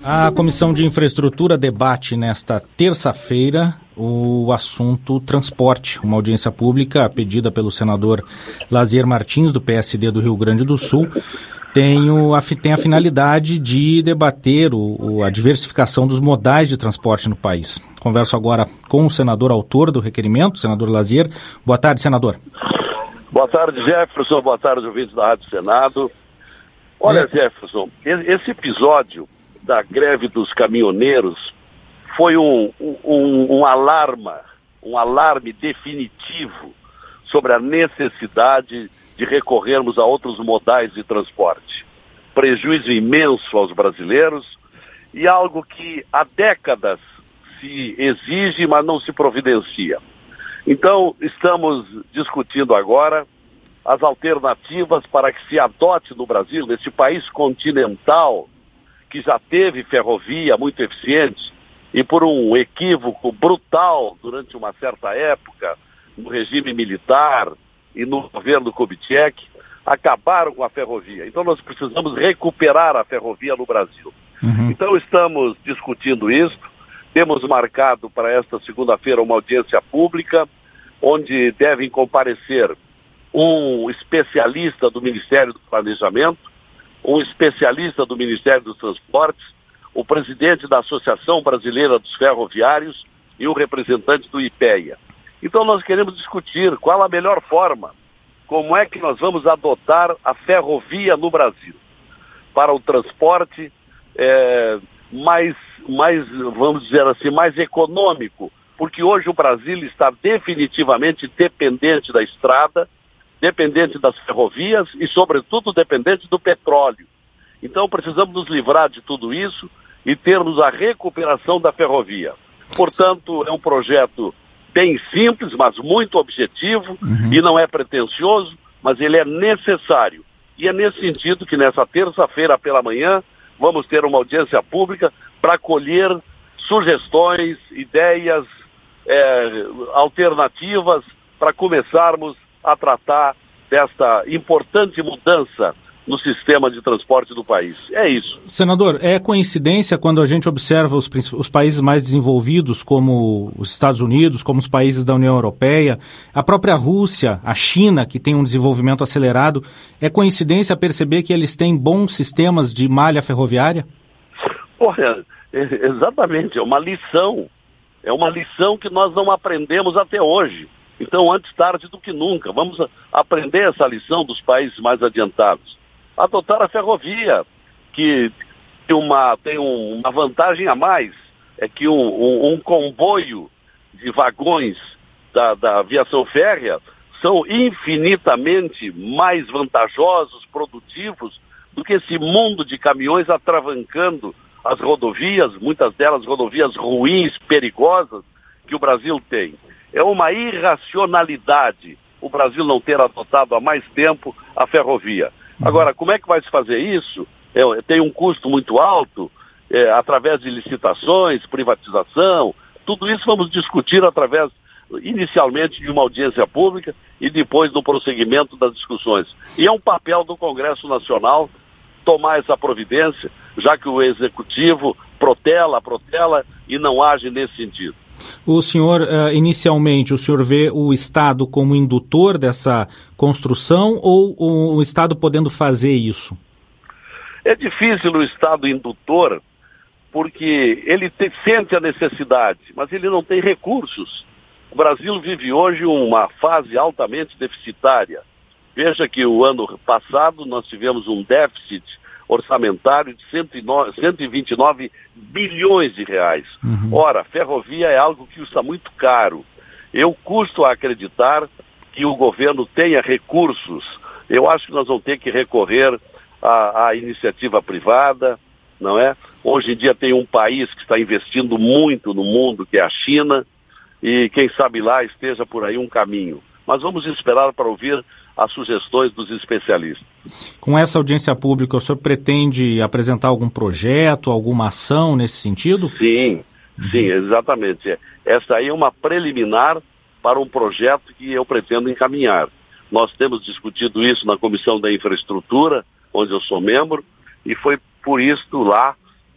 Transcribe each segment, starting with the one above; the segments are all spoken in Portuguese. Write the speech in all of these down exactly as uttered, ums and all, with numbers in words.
A Comissão de Infraestrutura debate nesta terça-feira o assunto transporte, uma audiência pública pedida pelo senador Lazier Martins, do P S D do Rio Grande do Sul. Tem, o, tem a finalidade de debater o, o, a diversificação dos modais de transporte no país. Converso agora com o senador autor do requerimento, o senador Lazier. Boa tarde, senador. Boa tarde, Jefferson. Boa tarde, ouvintes da Rádio Senado. Olha, é. Jefferson, esse episódio da greve dos caminhoneiros foi um, um, um alarma, um alarme definitivo sobre a necessidade de recorrermos a outros modais de transporte. Prejuízo imenso aos brasileiros e algo que há décadas se exige, mas não se providencia. Então, estamos discutindo agora as alternativas para que se adote no Brasil, nesse país continental, que já teve ferrovia muito eficiente e por um equívoco brutal durante uma certa época, no regime militar e no governo Kubitschek, acabaram com a ferrovia. Então nós precisamos recuperar a ferrovia no Brasil. Uhum. Então estamos discutindo isso, temos marcado para esta segunda-feira uma audiência pública, onde devem comparecer um especialista do Ministério do Planejamento, um especialista do Ministério dos Transportes, o presidente da Associação Brasileira dos Ferroviários e um representante do IPEA. Então nós queremos discutir qual a melhor forma, como é que nós vamos adotar a ferrovia no Brasil, para o transporte é, mais, mais, vamos dizer assim, mais econômico, porque hoje o Brasil está definitivamente dependente da estrada, dependente das ferrovias e, sobretudo, dependente do petróleo. Então, precisamos nos livrar de tudo isso e termos a recuperação da ferrovia. Portanto, é um projeto bem simples, mas muito objetivo, uhum. e não é pretensioso, mas ele é necessário. E é nesse sentido que, nessa terça-feira pela manhã, vamos ter uma audiência pública para colher sugestões, ideias, é, alternativas, para começarmos a tratar desta importante mudança no sistema de transporte do país. É isso. Senador, é coincidência quando a gente observa os, os países mais desenvolvidos, como os Estados Unidos, como os países da União Europeia, a própria Rússia, a China, que tem um desenvolvimento acelerado, é coincidência perceber que eles têm bons sistemas de malha ferroviária? Porra, é, exatamente, é uma lição. É uma lição que nós não aprendemos até hoje. Então, antes tarde do que nunca, vamos aprender essa lição dos países mais adiantados. Adotar a ferrovia, que tem uma, tem uma vantagem a mais, é que um, um, um comboio de vagões da, da aviação férrea são infinitamente mais vantajosos, produtivos, do que esse mundo de caminhões atravancando as rodovias, muitas delas rodovias ruins, perigosas, que o Brasil tem. É uma irracionalidade o Brasil não ter adotado há mais tempo a ferrovia. Agora, como é que vai se fazer isso? É, tem um custo muito alto, é, através de licitações, privatização, tudo isso vamos discutir através, inicialmente, de uma audiência pública e depois do prosseguimento das discussões. E é um papel do Congresso Nacional tomar essa providência, já que o Executivo protela, protela e não age nesse sentido. O senhor, uh, inicialmente, o senhor vê o Estado como indutor dessa construção ou o Estado podendo fazer isso? É difícil o Estado indutor, porque ele te, sente a necessidade, mas ele não tem recursos. O Brasil vive hoje uma fase altamente deficitária. Veja que o ano passado nós tivemos um déficit orçamentário de cento e vinte e nove bilhões de reais. Uhum. Ora, ferrovia é algo que custa muito caro. Eu custo a acreditar que o governo tenha recursos. Eu acho que nós vamos ter que recorrer à, à iniciativa privada, não é? Hoje em dia tem um país que está investindo muito no mundo, que é a China, e quem sabe lá esteja por aí um caminho. Mas vamos esperar para ouvir as sugestões dos especialistas. Com essa audiência pública, o senhor pretende apresentar algum projeto, alguma ação nesse sentido? Sim, sim, exatamente. Essa aí é uma preliminar para um projeto que eu pretendo encaminhar. Nós temos discutido isso na Comissão da Infraestrutura, onde eu sou membro, e foi por isso lá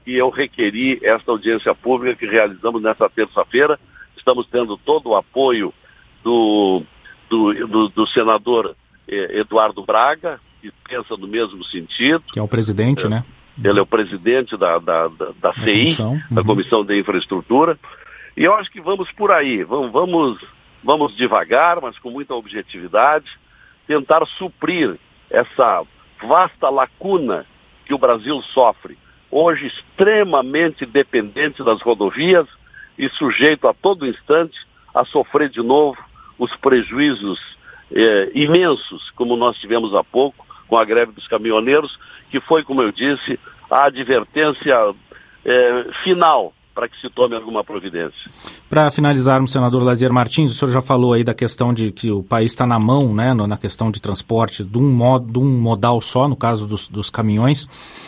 que eu requeri esta audiência pública que realizamos nessa terça-feira. Estamos tendo todo o apoio do, do, do, do senador eh, Eduardo Braga, que pensa no mesmo sentido. Que é o presidente, é, né? Ele é o presidente da, da, da, da C I, comissão. Uhum. da Comissão de Infraestrutura. E eu acho que vamos por aí, vamos, vamos, vamos devagar, mas com muita objetividade, tentar suprir essa vasta lacuna que o Brasil sofre, hoje extremamente dependente das rodovias e sujeito a todo instante a sofrer de novo os prejuízos eh, imensos, como nós tivemos há pouco, com a greve dos caminhoneiros, que foi, como eu disse, a advertência eh, final para que se tome alguma providência. Para finalizarmos, senador Lazier Martins, o senhor já falou aí da questão de que o país está na mão, né, na questão de transporte de um, modo, de um modal só, no caso dos, dos caminhões.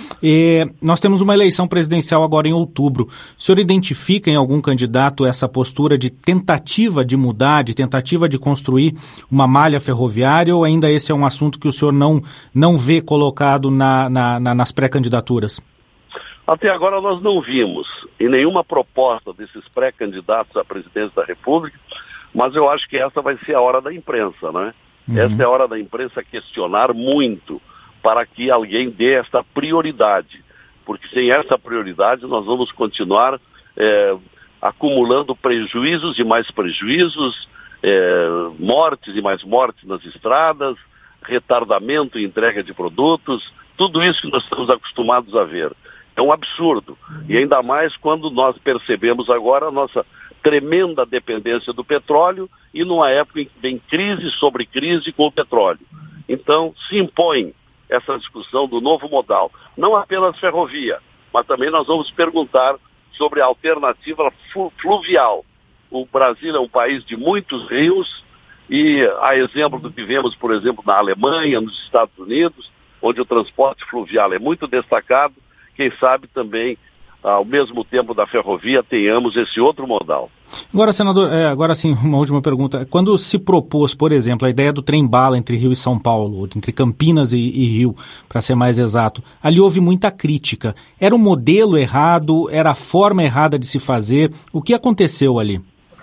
E nós temos uma eleição presidencial agora em outubro. O senhor identifica em algum candidato essa postura de tentativa de mudar, de tentativa de construir uma malha ferroviária, ou ainda esse é um assunto que o senhor não, não vê colocado na, na, na, nas pré-candidaturas? Até agora nós não vimos em nenhuma proposta desses pré-candidatos à presidência da República, mas eu acho que essa vai ser a hora da imprensa, né? Uhum. Essa é a hora da imprensa questionar muito para que alguém dê essa prioridade, porque sem essa prioridade nós vamos continuar é, acumulando prejuízos e mais prejuízos, é, mortes e mais mortes nas estradas, retardamento em entrega de produtos, tudo isso que nós estamos acostumados a ver. É um absurdo, e ainda mais quando nós percebemos agora a nossa tremenda dependência do petróleo e numa época em que vem crise sobre crise com o petróleo. Então, se impõe essa discussão do novo modal, não apenas ferrovia, mas também nós vamos perguntar sobre a alternativa fluvial. O Brasil é um país de muitos rios e, a exemplo do que vemos, por exemplo, na Alemanha, nos Estados Unidos, onde o transporte fluvial é muito destacado, quem sabe também, ao mesmo tempo da ferrovia, tenhamos esse outro modal. Agora, senador, é, agora sim, uma última pergunta. Quando se propôs, por exemplo, a ideia do trem-bala entre Rio e São Paulo, entre Campinas e, e Rio, para ser mais exato, ali houve muita crítica. Era um modelo errado? Era a forma errada de se fazer? O que aconteceu ali?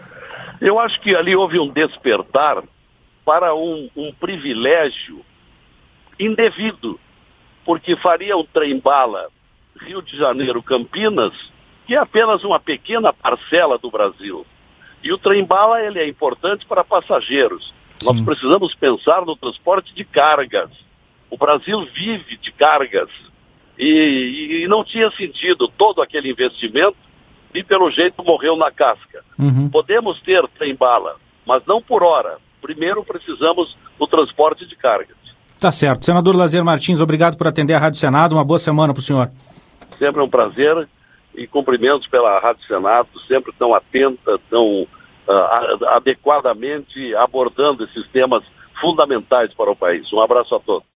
Eu acho que ali houve um despertar para um, um privilégio indevido, porque faria um trem-bala Rio de Janeiro, Campinas, que é apenas uma pequena parcela do Brasil. E o trem-bala, ele é importante para passageiros. Sim. Nós precisamos pensar no transporte de cargas. O Brasil vive de cargas. E, e não tinha sentido todo aquele investimento e, pelo jeito, morreu na casca. Uhum. Podemos ter trem-bala, mas não por hora. Primeiro precisamos do transporte de cargas. Tá certo. Senador Lazier Martins, obrigado por atender a Rádio Senado. Uma boa semana para o senhor. Sempre é um prazer e cumprimentos pela Rádio Senado, sempre tão atenta, tão uh, adequadamente abordando esses temas fundamentais para o país. Um abraço a todos.